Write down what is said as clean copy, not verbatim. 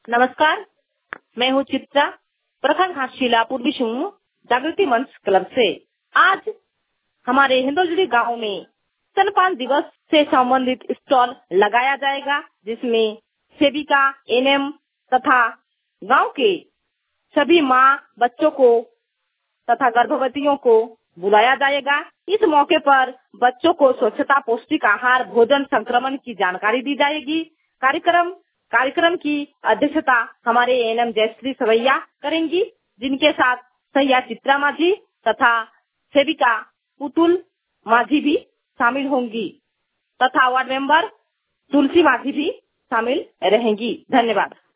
नमस्कार, मैं हूँ चित्रा, प्रखंड घाटशिला पूर्वी सिंहभूम जागृति मंच क्लब से। आज हमारे हिंदोलजुड़ी गांव में स्तनपान दिवस से संबंधित स्टॉल लगाया जाएगा, जिसमें सेविका, एनएम तथा गांव के सभी माँ बच्चों को तथा गर्भवतियों को बुलाया जाएगा। इस मौके पर बच्चों को स्वच्छता, पौष्टिक आहार, भोजन, संक्रमण की जानकारी दी जाएगी। कार्यक्रम की अध्यक्षता हमारे एनएम जयश्री सवैया करेंगी, जिनके साथ सैया चित्रा माझी तथा सेविका पुतुल माझी भी शामिल होंगी तथा वार्ड मेंबर तुलसी माझी भी शामिल रहेंगी। धन्यवाद।